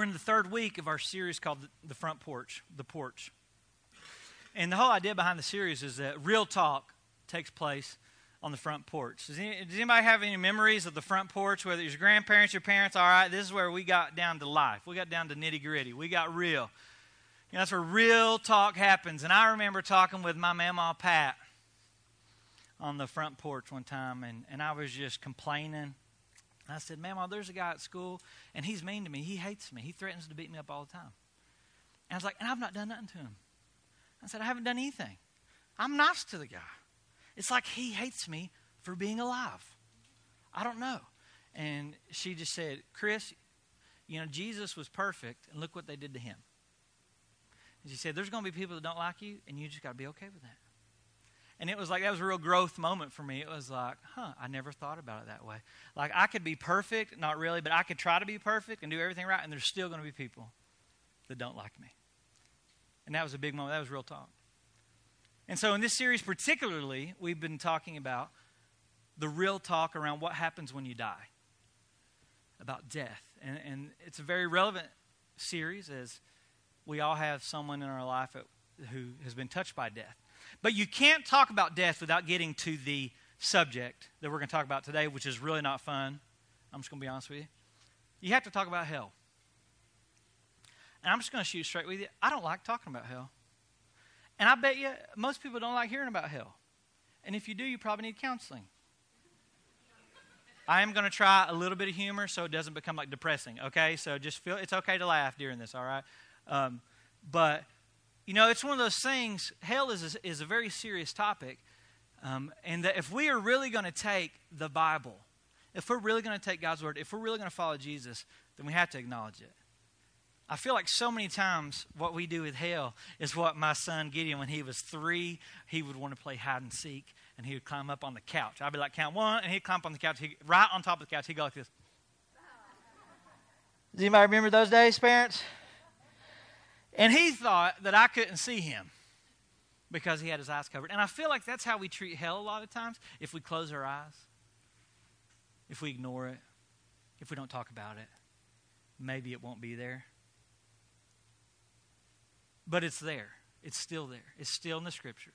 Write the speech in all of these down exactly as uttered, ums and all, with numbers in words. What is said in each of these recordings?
We're in the third week of our series called The Front Porch, The Porch. And the whole idea behind the series is that real talk takes place on the front porch. Does, any, does anybody have any memories of the front porch, whether it's your grandparents, your parents? All right, this is where we got down to life. We got down to nitty-gritty. We got real. You know, that's where real talk happens. And I remember talking with my mama, Pat, on the front porch one time, and, and I was just complaining. I said, Mama, there's a guy at school, and he's mean to me. He hates me. He threatens to beat me up all the time. And I was like, and I've not done nothing to him. I said, I haven't done anything. I'm nice to the guy. It's like he hates me for being alive. I don't know. And she just said, Chris, you know, Jesus was perfect, and look what they did to him. And she said, there's going to be people that don't like you, and you just got to be okay with that. And it was like, that was a real growth moment for me. It was like, huh, I never thought about it that way. Like, I could be perfect, not really, but I could try to be perfect and do everything right, and there's still going to be people that don't like me. And that was a big moment. That was real talk. And so in this series particularly, we've been talking about the real talk around what happens when you die, about death. And, and it's a very relevant series, as we all have someone in our life who has been touched by death. But you can't talk about death without getting to the subject that we're going to talk about today, which is really not fun. I'm just going to be honest with you. You have to talk about hell. And I'm just going to shoot straight with you. I don't like talking about hell. And I bet you most people don't like hearing about hell. And if you do, you probably need counseling. I am going to try a little bit of humor so it doesn't become like depressing, okay? So just feel it's okay to laugh during this, all right? Um, but... You know, it's one of those things, hell is a, is a very serious topic, um, and that if we are really going to take the Bible, if we're really going to take God's Word, if we're really going to follow Jesus, then we have to acknowledge it. I feel like so many times what we do with hell is what my son Gideon, when he was three, he would want to play hide and seek, and he would climb up on the couch. I'd be like, count one, and he'd climb up on the couch, he'd, right on top of the couch, he'd go like this. Does anybody remember those days, parents? And he thought that I couldn't see him because he had his eyes covered. And I feel like that's how we treat hell a lot of times. If we close our eyes, if we ignore it, if we don't talk about it, maybe it won't be there. But it's there. It's still there. It's still in the Scripture.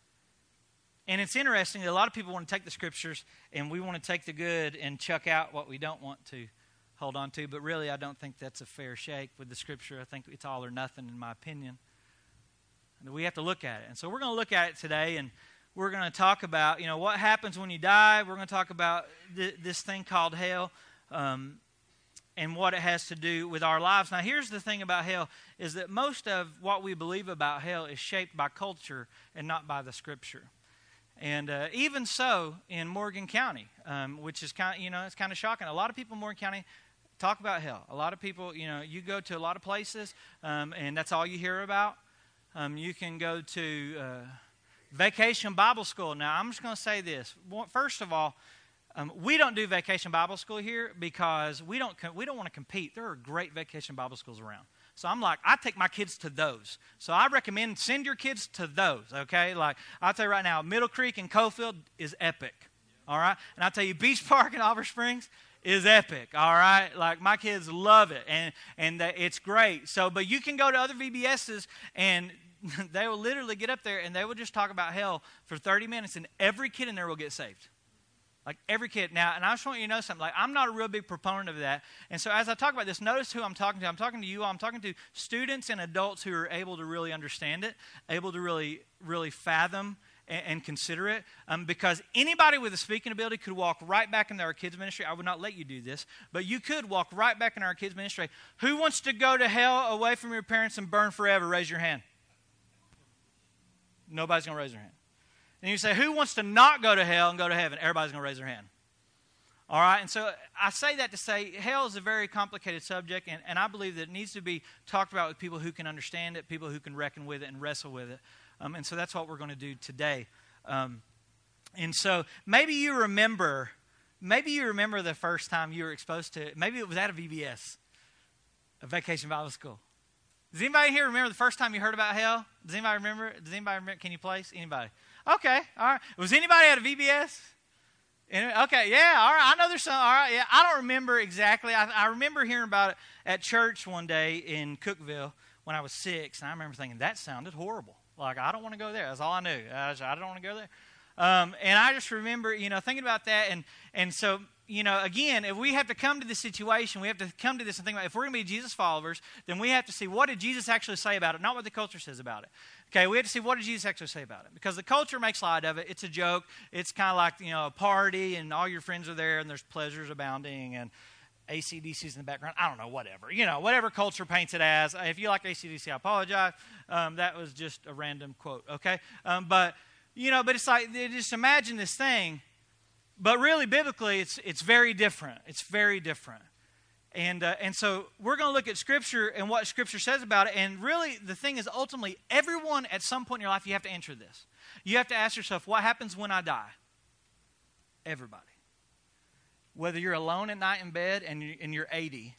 And it's interesting that a lot of people want to take the Scriptures and we want to take the good and chuck out what we don't want to hold on to, but really I don't think that's a fair shake with the Scripture. I think it's all or nothing in my opinion. And we have to look at it. And so we're going to look at it today, and we're going to talk about, you know, what happens when you die. We're going to talk about th- this thing called hell um, and what it has to do with our lives. Now, here's the thing about hell, is that most of what we believe about hell is shaped by culture and not by the Scripture. And uh, even so, in Morgan County, um, which is kind of, you know, it's kind of shocking. A lot of people in Morgan County talk about hell. A lot of people, you know, you go to a lot of places, um, and that's all you hear about. Um, you can go to uh, Vacation Bible School. Now, I'm just going to say this. First of all, um, we don't do Vacation Bible School here because we don't we don't want to compete. There are great Vacation Bible Schools around. So I'm like, I take my kids to those. So I recommend send your kids to those, okay? Like, I'll tell you right now, Middle Creek and Cofield is epic, all right? And I'll tell you, Beach Park and Oliver Springs is epic, all right? Like, my kids love it, and and it's great. So, but you can go to other V B S's, and they will literally get up there, and they will just talk about hell for thirty minutes, and every kid in there will get saved. Like, every kid. Now, and I just want you to know something. Like, I'm not a real big proponent of that. And so as I talk about this, notice who I'm talking to. I'm talking to you. I'm talking to students and adults who are able to really understand it, able to really, really fathom and, and consider it. Um, because anybody with a speaking ability could walk right back into our kids' ministry. I would not let you do this, but you could walk right back into our kids' ministry. Who wants to go to hell away from your parents and burn forever? Raise your hand. Nobody's going to raise their hand. And you say, who wants to not go to hell and go to heaven? Everybody's going to raise their hand. All right, and so I say that to say hell is a very complicated subject, and, and I believe that it needs to be talked about with people who can understand it, people who can reckon with it and wrestle with it. Um, and so that's what we're going to do today. Um, and so maybe you remember, maybe you remember the first time you were exposed to it. Maybe it was at a V B S, a Vacation Bible School. Does anybody here remember the first time you heard about hell? Does anybody remember? Does anybody remember? Can you place? Anybody? Okay, all right. Was anybody at a V B S? And, okay, yeah, all right. I know there's some. All right, yeah. I don't remember exactly. I, I remember hearing about it at church one day in Cookeville when I was six, and I remember thinking that sounded horrible. Like, I don't want to go there. That's all I knew. I, just, I don't want to go there. Um, and I just remember, you know, thinking about that, and and so, you know, again, if we have to come to this situation, we have to come to this and think about, if we're going to be Jesus followers, then we have to see, what did Jesus actually say about it, not what the culture says about it. Okay, we have to see, what did Jesus actually say about it? Because the culture makes light of it. It's a joke. It's kind of like, you know, a party, and all your friends are there, and there's pleasures abounding, and A C D C's in the background. I don't know, whatever. You know, whatever culture paints it as. If you like A C D C, I apologize. Um, that was just a random quote, okay? Um, but, you know, but it's like, just imagine this thing. But really, biblically, it's it's very different. It's very different. And uh, and so we're going to look at Scripture and what Scripture says about it. And really, the thing is, ultimately, everyone at some point in your life, you have to answer this. You have to ask yourself, what happens when I die? Everybody. Whether you're alone at night in bed and you're, and you're eighty,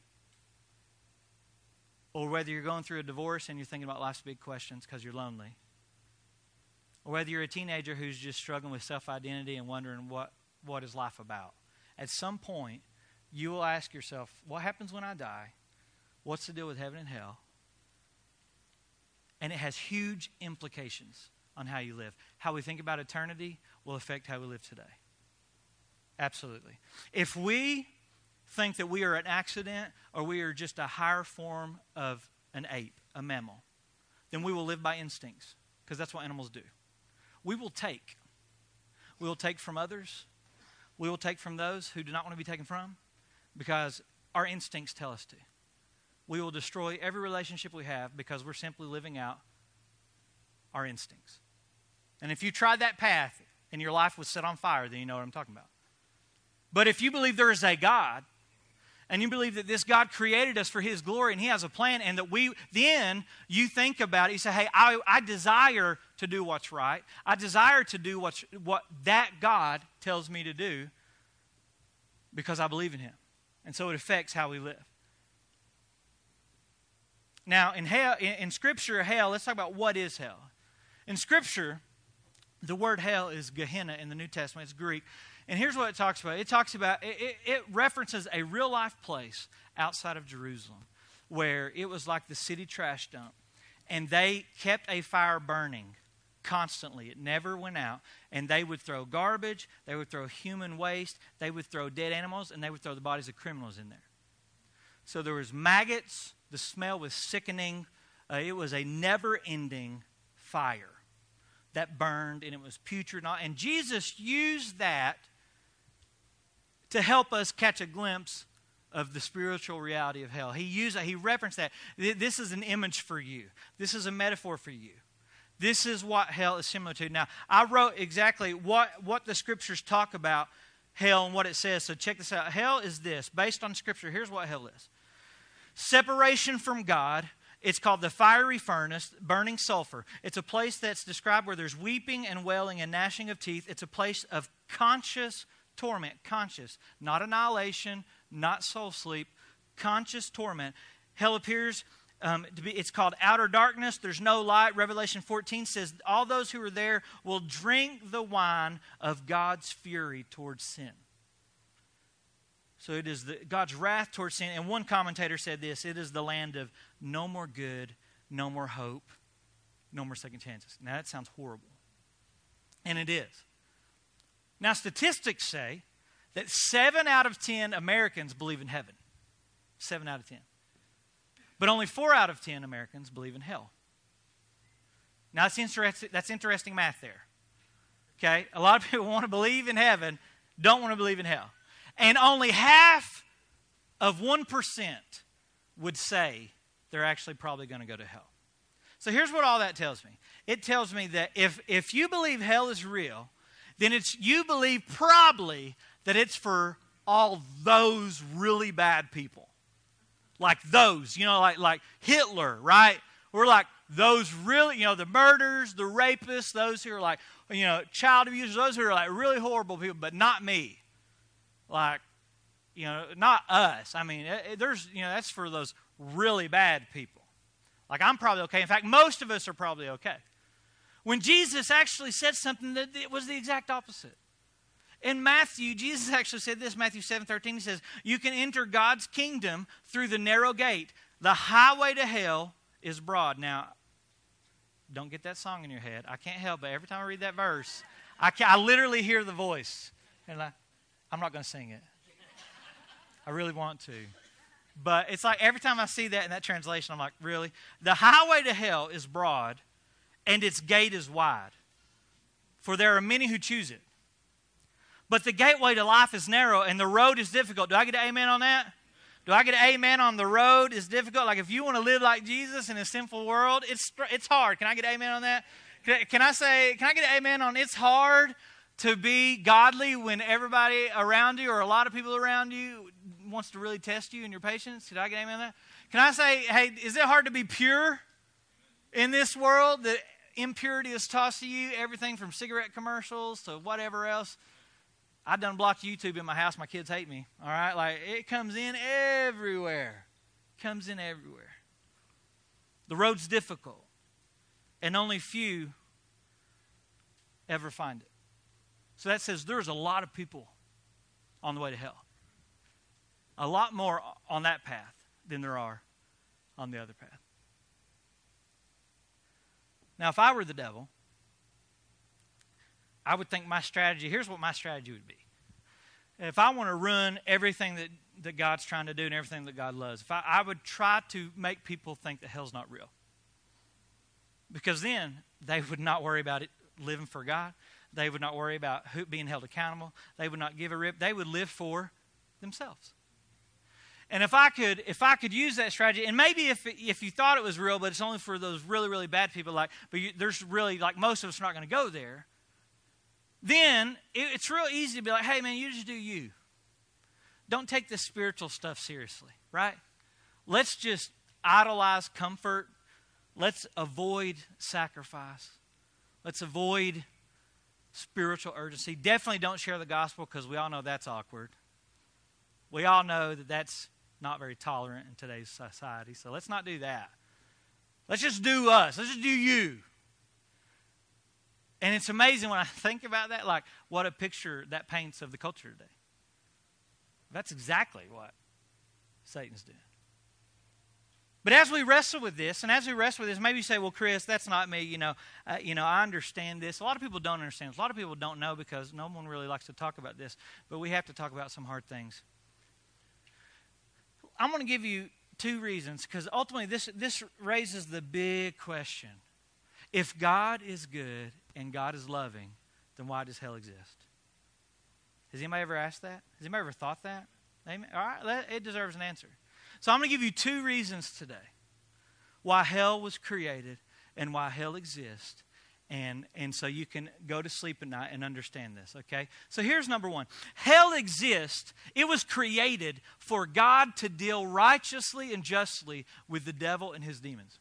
or whether you're going through a divorce and you're thinking about life's big questions because you're lonely, or whether you're a teenager who's just struggling with self-identity and wondering what, what is life about. At some point, you will ask yourself, what happens when I die? What's the deal with heaven and hell? And it has huge implications on how you live. How we think about eternity will affect how we live today. Absolutely. If we think that we are an accident or we are just a higher form of an ape, a mammal, then we will live by instincts, because that's what animals do. We will take. We will take from others. We will take from those who do not want to be taken from, because our instincts tell us to. We will destroy every relationship we have because we're simply living out our instincts. And if you tried that path and your life was set on fire, then you know what I'm talking about. But if you believe there is a God, and you believe that this God created us for His glory and He has a plan, and that we, then you think about it, you say, hey, I, I desire to do what's right. I desire to do what's, what that God tells me to do because I believe in Him. And so it affects how we live. Now, in hell, in, in Scripture, hell, let's talk about what is hell. In Scripture, the word hell is Gehenna in the New Testament. It's Greek. And here's what it talks about. It talks about, it, it, it references a real-life place outside of Jerusalem where it was like the city trash dump. And they kept a fire burning constantly. It never went out. And they would throw garbage, they would throw human waste, they would throw dead animals, and they would throw the bodies of criminals in there. So there was maggots. The smell was sickening. Uh, it was a never-ending fire that burned, and it was putrid. And Jesus used that to help us catch a glimpse of the spiritual reality of hell. He used that. He referenced that. This is an image for you. This is a metaphor for you. This is what hell is similar to. Now, I wrote exactly what, what the Scriptures talk about hell and what it says. So check this out. Hell is this. Based on Scripture, here's what hell is. Separation from God. It's called the fiery furnace, burning sulfur. It's a place that's described where there's weeping and wailing and gnashing of teeth. It's a place of conscious torment. Conscious. Not annihilation, not soul sleep. Conscious torment. Hell appears um, to be, it's called outer darkness. There's no light. Revelation fourteen says, all those who are there will drink the wine of God's fury towards sin. So it is the, God's wrath towards sin. And one commentator said this, it is the land of no more good, no more hope, no more second chances. Now that sounds horrible. And it is. Now statistics say that seven out of ten Americans believe in heaven. seven out of ten. But only four out of ten Americans believe in hell. Now that's interesting, that's interesting math there. Okay? A lot of people want to believe in heaven, don't want to believe in hell. And only half of one percent would say they're actually probably going to go to hell. So here's what all that tells me. It tells me that if, if you believe hell is real, then it's you believe probably that it's for all those really bad people. Like those, you know, like, like Hitler, right? We're like those really, you know, the murderers, the rapists, those who are like, you know, child abusers, those who are like really horrible people, but not me. Like, you know, not us. I mean, it, there's, you know, that's for those really bad people. Like, I'm probably okay. In fact, most of us are probably okay. When Jesus actually said something that it was the exact opposite. In Matthew, Jesus actually said this, Matthew seven thirteen, he says, you can enter God's kingdom through the narrow gate. The highway to hell is broad. Now, don't get that song in your head. I can't help it. Every time I read that verse, I, can, I literally hear the voice. And I, I'm not going to sing it. I really want to. But it's like every time I see that in that translation, I'm like, really? The highway to hell is broad, and its gate is wide. For there are many who choose it. But the gateway to life is narrow, and the road is difficult. Do I get an amen on that? Do I get an amen on the road is difficult? Like if you want to live like Jesus in a sinful world, it's it's hard. Can I get an amen on that? Can, can I say, can I get an amen on it's hard to be godly when everybody around you or a lot of people around you wants to really test you and your patience? Did I get an amen on that? Can I say, hey, is it hard to be pure in this world? That impurity is tossed to you, everything from cigarette commercials to whatever else. I done blocked YouTube in my house. My kids hate me. All right? Like, it comes in everywhere. Comes in everywhere. The road's difficult. And only few ever find it. So that says there's a lot of people on the way to hell. A lot more on that path than there are on the other path. Now, if I were the devil, I would think my strategy, here's what my strategy would be. If I want to run everything that, that God's trying to do and everything that God loves, if I, I would try to make people think that hell's not real. Because then they would not worry about it living for God. They would not worry about who, being held accountable. They would not give a rip. They would live for themselves. And if I could, if I could use that strategy, and maybe if if you thought it was real, but it's only for those really, really bad people, like, but you, there's really, like most of us are not going to go there, then it, it's real easy to be like, hey, man, you just do you. Don't take this spiritual stuff seriously, right? Let's just idolize comfort. Let's avoid sacrifice. Let's avoid spiritual urgency. Definitely don't share the gospel because we all know that's awkward. We all know that that's not very tolerant in today's society. So let's not do that. Let's just do us. Let's just do you. And it's amazing when I think about that, like what a picture that paints of the culture today. That's exactly what Satan's doing. But as we wrestle with this, and as we wrestle with this, maybe you say, well, Chris, that's not me. You know, uh, you know, I understand this. A lot of people don't understand this. A lot of people don't know because no one really likes to talk about this. But we have to talk about some hard things. I'm going to give you two reasons because ultimately this, this raises the big question. If God is good and God is loving, then why does hell exist? Has anybody ever asked that? Has anybody ever thought that? Amen? All right, it deserves an answer. So I'm going to give you two reasons today why hell was created and why hell exists. And, and so you can go to sleep at night and understand this, okay? So here's number one. Hell exists. It was created for God to deal righteously and justly with the devil and his demons.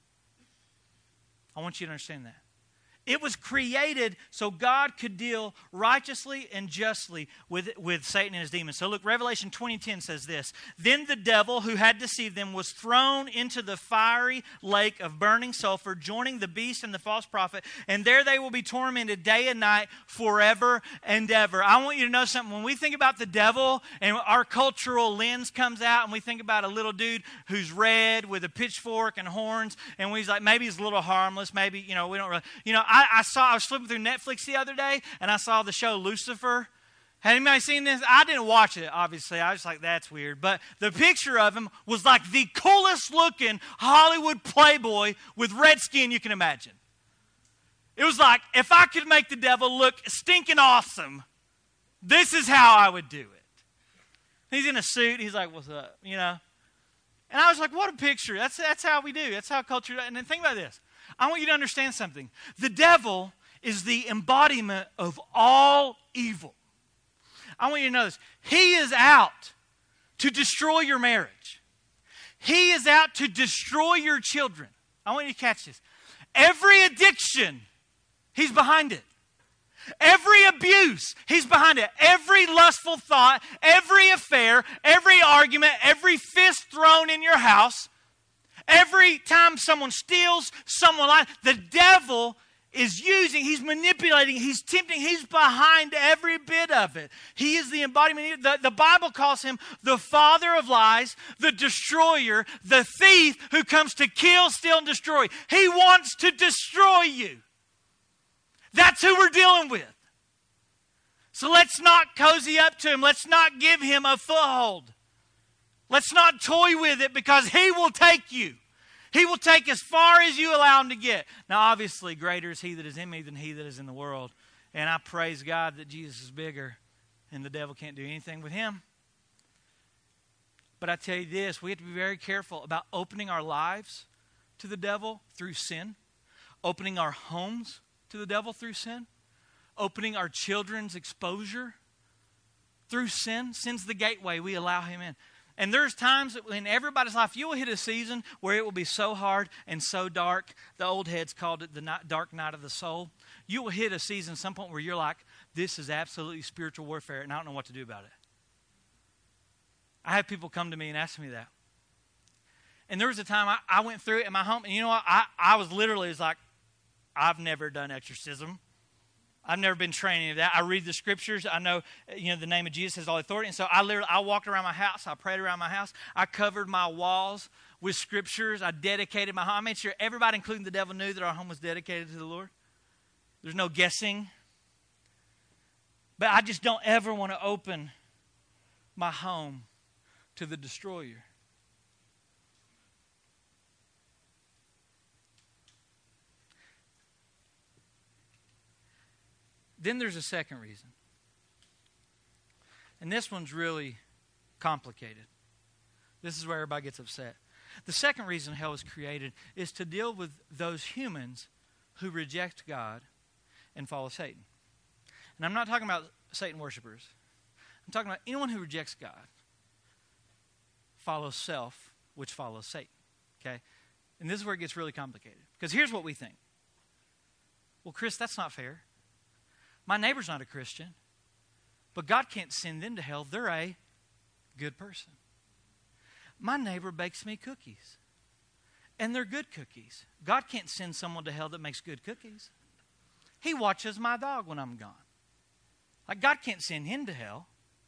I want you to understand that. It was created so God could deal righteously and justly with, with Satan and his demons. So look, Revelation twenty ten says this. Then the devil who had deceived them was thrown into the fiery lake of burning sulfur, joining the beast and the false prophet. And there they will be tormented day and night forever and ever. I want you to know something. When we think about the devil and our cultural lens comes out and we think about a little dude who's red with a pitchfork and horns. And he's like, maybe he's a little harmless. Maybe, you know, we don't really, you know, I, I saw, I was flipping through Netflix the other day, and I saw the show Lucifer. Had anybody seen this? I didn't watch it, obviously. I was like, that's weird. But the picture of him was like the coolest looking Hollywood playboy with red skin you can imagine. It was like, if I could make the devil look stinking awesome, this is how I would do it. He's in a suit. He's like, what's up? You know? And I was like, what a picture. That's, that's how we do. That's how culture does. And then think about this. I want you to understand something. The devil is the embodiment of all evil. I want you to know this. He is out to destroy your marriage. He is out to destroy your children. I want you to catch this. Every addiction, he's behind it. Every abuse, he's behind it. Every lustful thought, every affair, every argument, every fist thrown in your house, every time someone steals, someone lies, the devil is using, he's manipulating, he's tempting, he's behind every bit of it. He is the embodiment. The, the Bible calls him the father of lies, the destroyer, the thief who comes to kill, steal, and destroy. He wants to destroy you. That's who we're dealing with. So let's not cozy up to him. Let's not give him a foothold. Let's not toy with it, because he will take you. He will take as far as you allow him to get. Now, obviously, greater is he that is in me than he that is in the world. And I praise God that Jesus is bigger and the devil can't do anything with him. But I tell you this, we have to be very careful about opening our lives to the devil through sin, opening our homes to the devil through sin, opening our children's exposure through sin. Sin's the gateway. We allow him in. And there's times in everybody's life, you will hit a season where it will be so hard and so dark. The old heads called it the night, dark night of the soul. You will hit a season at some point where you're like, this is absolutely spiritual warfare, and I don't know what to do about it. I have people come to me and ask me that. And there was a time I, I went through it in my home, and you know what? I, I was literally was like, I've never done exorcism. I've never been trained in that. I read the scriptures. I know, you know, the name of Jesus has all authority. And so I literally, I walked around my house. I prayed around my house. I covered my walls with scriptures. I dedicated my home. I made sure everybody, including the devil, knew that our home was dedicated to the Lord. There's no guessing. But I just don't ever want to open my home to the destroyer. Then there's a second reason. And this one's really complicated. This is where everybody gets upset. The second reason hell was created is to deal with those humans who reject God and follow Satan. And I'm not talking about Satan worshipers. I'm talking about anyone who rejects God, follows self, which follows Satan. Okay? And this is where it gets really complicated. Because here's what we think. Well, Chris, that's not fair. My neighbor's not a Christian, but God can't send them to hell. They're a good person. My neighbor bakes me cookies, and they're good cookies. God can't send someone to hell that makes good cookies. He watches my dog when I'm gone. Like, God can't send him to hell.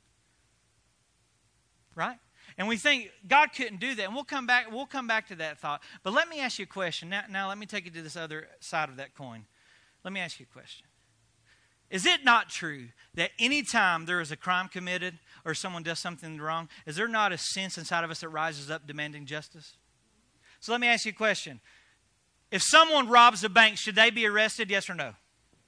Right? And we think God couldn't do that. And we'll come back, we'll come back to that thought. But let me ask you a question. Now, now let me take you to this other side of that coin. Let me ask you a question. Is it not true that anytime there is a crime committed or someone does something wrong, is there not a sense inside of us that rises up demanding justice? So let me ask you a question. If someone robs a bank, should they be arrested, yes or no?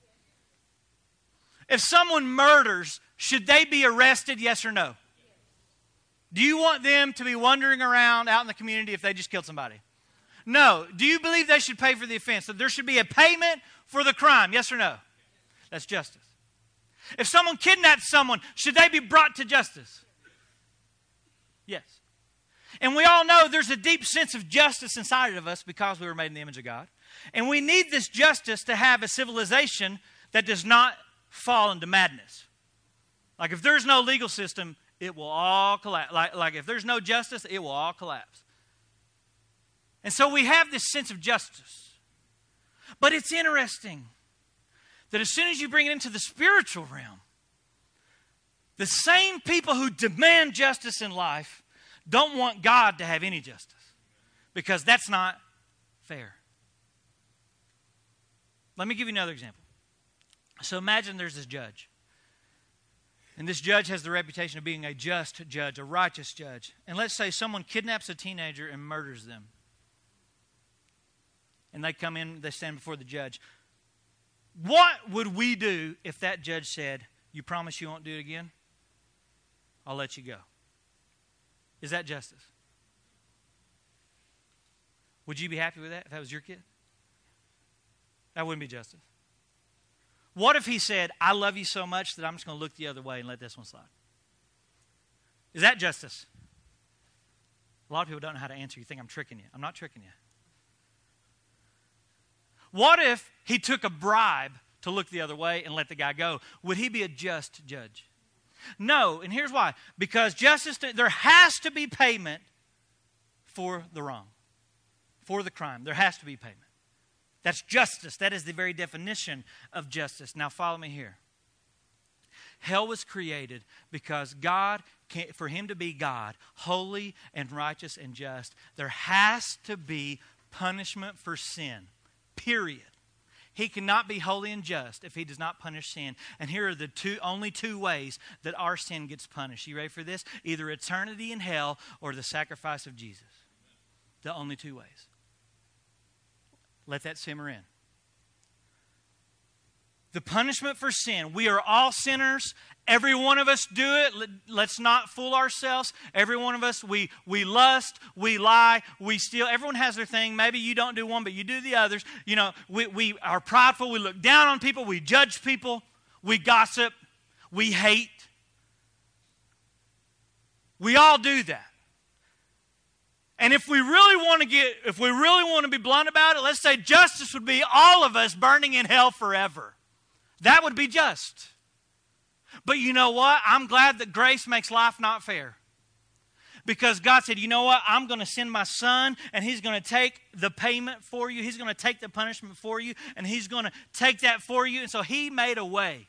If someone murders, should they be arrested, yes or no? Do you want them to be wandering around out in the community if they just killed somebody? No. Do you believe they should pay for the offense? That there should be a payment for the crime, yes or no? That's justice. If someone kidnaps someone, should they be brought to justice? Yes. And we all know there's a deep sense of justice inside of us because we were made in the image of God. And we need this justice to have a civilization that does not fall into madness. Like if there's no legal system, it will all collapse. Like, like if there's no justice, it will all collapse. And so we have this sense of justice. But it's interesting that as soon as you bring it into the spiritual realm, the same people who demand justice in life don't want God to have any justice, because that's not fair. Let me give you another example. So imagine there's this judge. And this judge has the reputation of being a just judge, a righteous judge. And let's say someone kidnaps a teenager and murders them. And they come in, they stand before the judge. What would we do if that judge said, you promise you won't do it again? I'll let you go. Is that justice? Would you be happy with that if that was your kid? That wouldn't be justice. What if he said, I love you so much that I'm just going to look the other way and let this one slide? Is that justice? A lot of people don't know how to answer. You think I'm tricking you. I'm not tricking you. What if he took a bribe to look the other way and let the guy go? Would he be a just judge? No, and here's why. Because justice, there has to be payment for the wrong, for the crime. There has to be payment. That's justice. That is the very definition of justice. Now follow me here. Hell was created because God, can, for him to be God, holy and righteous and just, there has to be punishment for sin, period. He cannot be holy and just if he does not punish sin. And here are the two only two ways that our sin gets punished. You ready for this? Either eternity in hell or the sacrifice of Jesus. The only two ways. Let that simmer in. The punishment for sin. We are all sinners. Every one of us do it. Let's not fool ourselves. Every one of us, we, we lust, we lie, we steal. Everyone has their thing. Maybe you don't do one, but you do the others. You know, we, we are prideful. We look down on people. We judge people. We gossip. We hate. We all do that. And if we really want to get, if we really want to be blunt about it, let's say justice would be all of us burning in hell forever. That would be just. But you know what? I'm glad that grace makes life not fair. Because God said, you know what? I'm going to send my son, and he's going to take the payment for you. He's going to take the punishment for you, and he's going to take that for you. And so he made a way.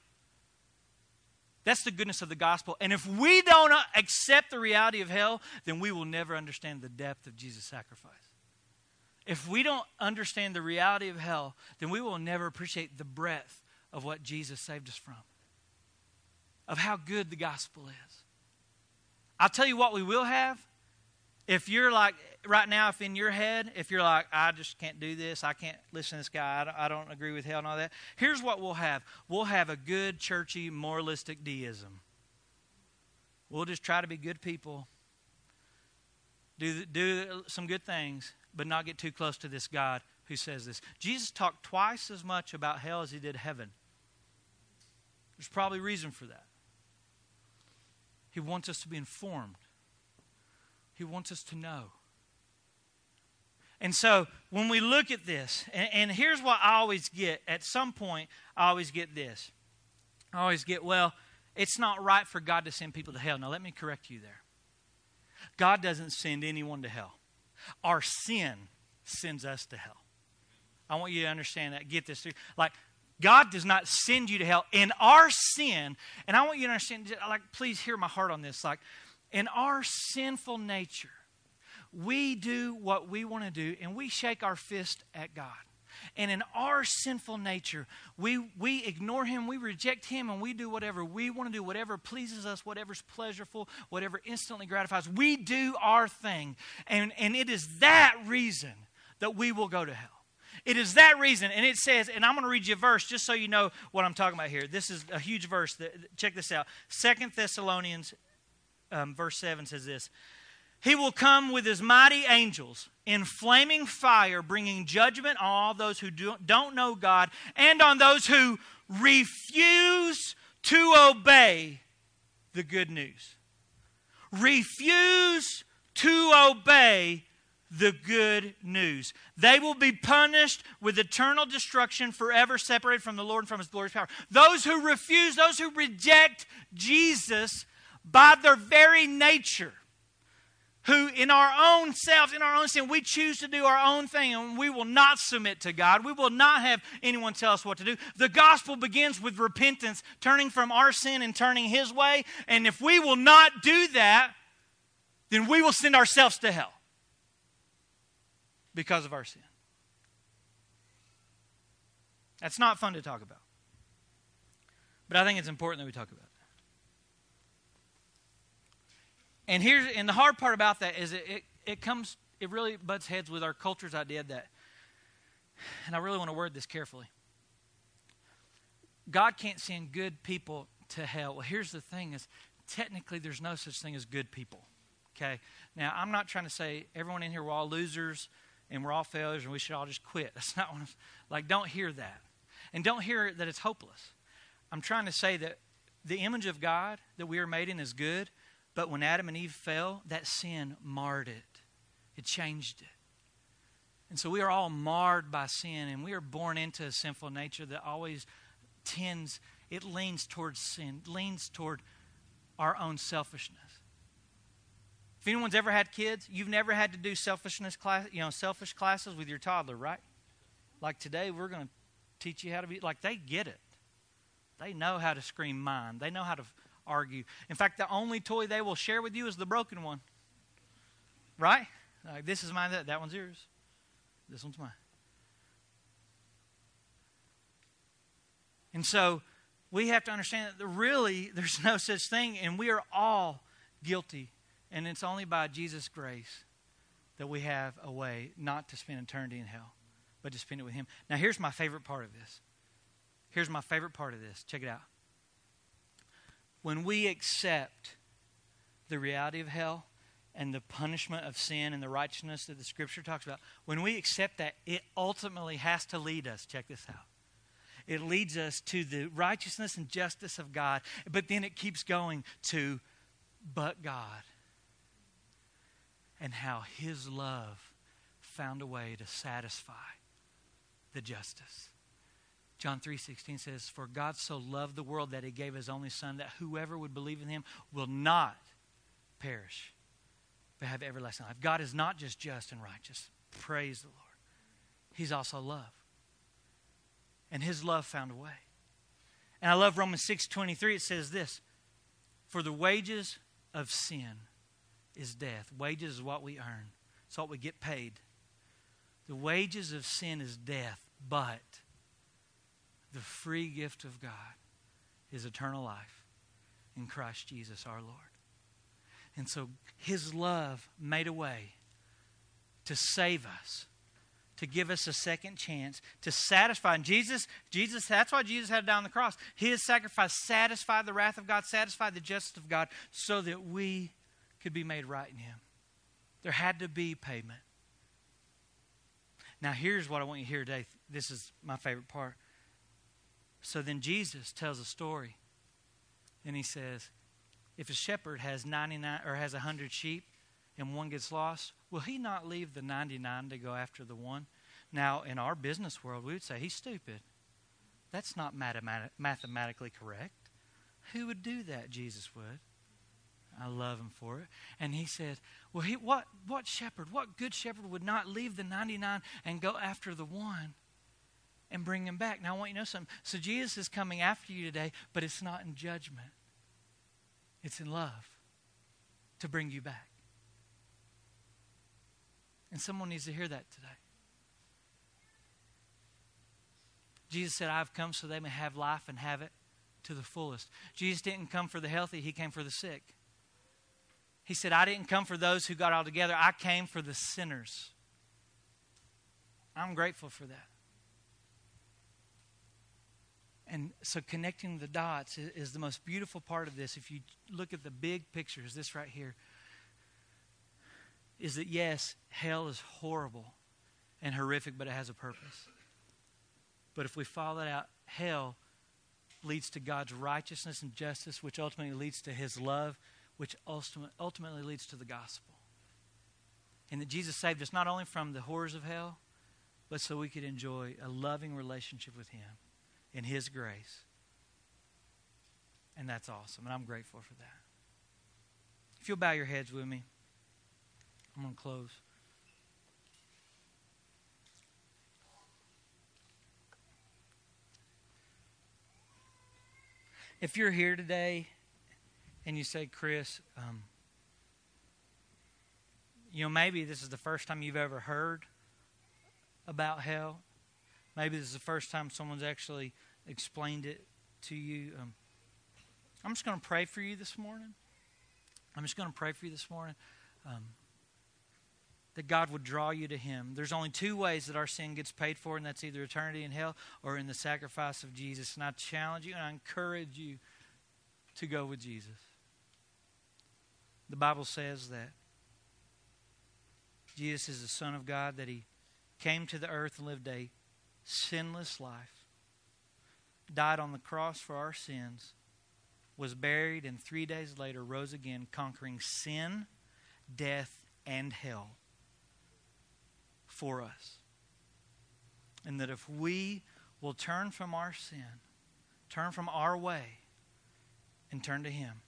That's the goodness of the gospel. And if we don't accept the reality of hell, then we will never understand the depth of Jesus' sacrifice. If we don't understand the reality of hell, then we will never appreciate the breadth of what Jesus saved us from, of how good the gospel is. I'll tell you what we will have. If you're like, right now, if in your head, if you're like, I just can't do this, I can't listen to this guy, I don't, I don't agree with hell and all that, here's what we'll have. We'll have a good, churchy, moralistic deism. We'll just try to be good people, do, do some good things, but not get too close to this God who says this. Jesus talked twice as much about hell as he did heaven. There's probably a reason for that. He wants us to be informed. He wants us to know. And so when we look at this, and, and here's what I always get. At some point, I always get this. I always get, well, it's not right for God to send people to hell. Now, let me correct you there. God doesn't send anyone to hell. Our sin sends us to hell. I want you to understand that. Get this. Like, God does not send you to hell. In our sin, and I want you to understand, like, please hear my heart on this. Like, in our sinful nature, we do what we want to do, and we shake our fist at God. And in our sinful nature, we, we ignore him, we reject him, and we do whatever we want to do, whatever pleases us, whatever's pleasurable, whatever instantly gratifies. We do our thing. And, and it is that reason that we will go to hell. It is that reason. And it says, and I'm going to read you a verse just so you know what I'm talking about here. This is a huge verse. That, check this out. Second Thessalonians um, verse seven says this. He will come with his mighty angels in flaming fire, bringing judgment on all those who do, don't know God and on those who refuse to obey the good news. Refuse to obey the good news. They will be punished with eternal destruction, forever separated from the Lord and from his glorious power. Those who refuse, those who reject Jesus by their very nature, who in our own selves, in our own sin, we choose to do our own thing, and we will not submit to God. We will not have anyone tell us what to do. The gospel begins with repentance, turning from our sin and turning his way. And if we will not do that, then we will send ourselves to hell because of our sin. That's not fun to talk about. But I think it's important that we talk about it. And here's and the hard part about that is it, it, it comes, it really butts heads with our culture's idea that, and I really want to word this carefully, God can't send good people to hell. Well, here's the thing is, technically there's no such thing as good people. Okay? Now, I'm not trying to say everyone in here, we're all losers and we're all failures and we should all just quit. That's not what I'm, like, don't hear that. And don't hear that it's hopeless. I'm trying to say that the image of God that we are made in is good, but when Adam and Eve fell, that sin marred it. It changed it. And so we are all marred by sin, and we are born into a sinful nature that always tends, it leans towards sin, leans toward our own selfishness. If anyone's ever had kids, you've never had to do selfishness class, you know, selfish classes with your toddler, right? Like today, we're going to teach you how to be, like they get it. They know how to scream mine. They know how to argue. In fact, the only toy they will share with you is the broken one. Right? Like, this is mine, that, that one's yours. This one's mine. And so we have to understand that really there's no such thing, and we are all guilty. And it's only by Jesus' grace that we have a way not to spend eternity in hell, but to spend it with Him. Now, here's my favorite part of this. Here's my favorite part of this. Check it out. When we accept the reality of hell and the punishment of sin and the righteousness that the Scripture talks about, when we accept that, it ultimately has to lead us. Check this out. It leads us to the righteousness and justice of God, but then it keeps going to, but God, and how His love found a way to satisfy the justice. John three sixteen says, for God so loved the world that He gave His only Son, that whoever would believe in Him will not perish, but have everlasting life. God is not just just and righteous. Praise the Lord. He's also love. And His love found a way. And I love Romans six twenty-three. It says this, for the wages of sin is death. Wages is what we earn. It's what we get paid. The wages of sin is death, but the free gift of God is eternal life in Christ Jesus our Lord. And so His love made a way to save us, to give us a second chance, to satisfy. And Jesus, Jesus, that's why Jesus had to die on the cross. His sacrifice satisfied the wrath of God, satisfied the justice of God, so that we could be made right in Him. There had to be payment. Now here's what I want you to hear today. This is my favorite part. So then Jesus tells a story. And He says, if a shepherd has ninety-nine or has one hundred sheep and one gets lost, will he not leave the ninety-nine to go after the one? Now, in our business world, we would say he's stupid. That's not mathemat- mathematically correct. Who would do that? Jesus would. I love Him for it. And He said, well, he, what, what shepherd, what good shepherd would not leave the ninety-nine and go after the one and bring him back? Now, I want you to know something. So Jesus is coming after you today, but it's not in judgment. It's in love to bring you back. And someone needs to hear that today. Jesus said, I've come so they may have life and have it to the fullest. Jesus didn't come for the healthy. He came for the sick. He said, I didn't come for those who got all together. I came for the sinners. I'm grateful for that. And so connecting the dots is, is the most beautiful part of this. If you look at the big pictures, this right here, is that yes, hell is horrible and horrific, but it has a purpose. But if we follow that out, hell leads to God's righteousness and justice, which ultimately leads to His love, which ultimately leads to the gospel. And that Jesus saved us not only from the horrors of hell, but so we could enjoy a loving relationship with Him in His grace. And that's awesome, and I'm grateful for that. If you'll bow your heads with me, I'm going to close. If you're here today and you say, Chris, um, you know, maybe this is the first time you've ever heard about hell. Maybe this is the first time someone's actually explained it to you. Um, I'm just going to pray for you this morning. I'm just going to pray for you this morning. Um, that God would draw you to Him. There's only two ways that our sin gets paid for, and that's either eternity in hell or in the sacrifice of Jesus. And I challenge you and I encourage you to go with Jesus. The Bible says that Jesus is the Son of God, that He came to the earth and lived a sinless life, died on the cross for our sins, was buried, and three days later rose again, conquering sin, death, and hell for us. And that if we will turn from our sin, turn from our way, and turn to Him,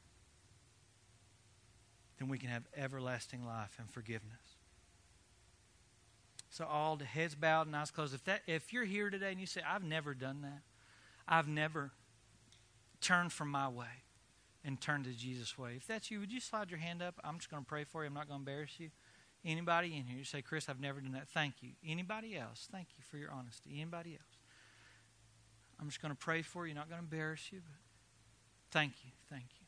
then we can have everlasting life and forgiveness. So all the heads bowed and eyes closed. If that, if you're here today and you say, I've never done that. I've never turned from my way and turned to Jesus' way. If that's you, would you slide your hand up? I'm just going to pray for you. I'm not going to embarrass you. Anybody in here? You say, Chris, I've never done that. Thank you. Anybody else? Thank you for your honesty. Anybody else? I'm just going to pray for you. Not going to embarrass you, but thank you. Thank you.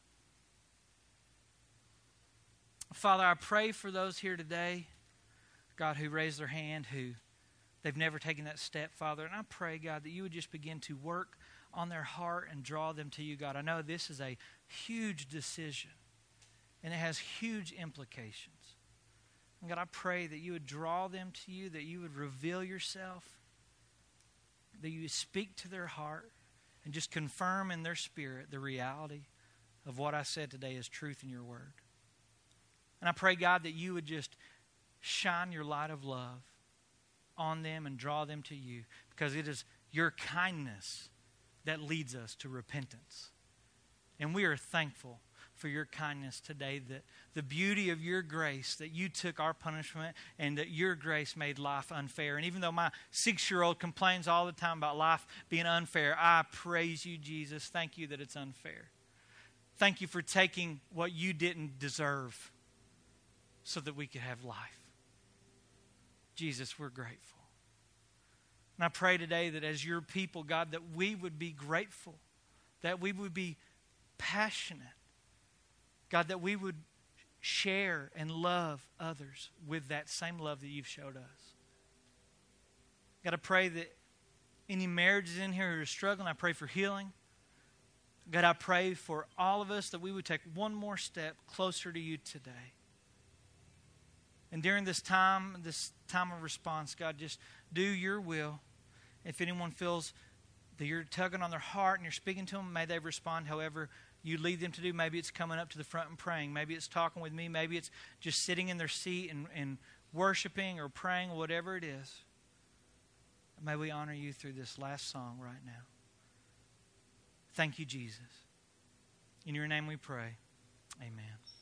Father, I pray for those here today, God, who raised their hand, who they've never taken that step, Father. And I pray, God, that you would just begin to work on their heart and draw them to you, God. I know this is a huge decision, and it has huge implications. And God, I pray that you would draw them to you, that you would reveal yourself, that you would speak to their heart, and just confirm in their spirit the reality of what I said today is truth in your word. And I pray, God, that you would just shine your light of love on them and draw them to you, because it is your kindness that leads us to repentance. And we are thankful for your kindness today, that the beauty of your grace, that you took our punishment and that your grace made life unfair. And even though my six-year-old complains all the time about life being unfair, I praise you, Jesus. Thank you that it's unfair. Thank you for taking what you didn't deserve so that we could have life. Jesus, we're grateful. And I pray today that as your people, God, that we would be grateful, that we would be passionate, God, that we would share and love others with that same love that you've showed us. God, I pray that any marriages in here who are struggling, I pray for healing. God, I pray for all of us that we would take one more step closer to you today. And during this time, this time of response, God, just do your will. If anyone feels that you're tugging on their heart and you're speaking to them, may they respond however you lead them to do. Maybe it's coming up to the front and praying. Maybe it's talking with me. Maybe it's just sitting in their seat and, and worshiping or praying, whatever it is. May we honor you through this last song right now. Thank you, Jesus. In your name we pray. Amen.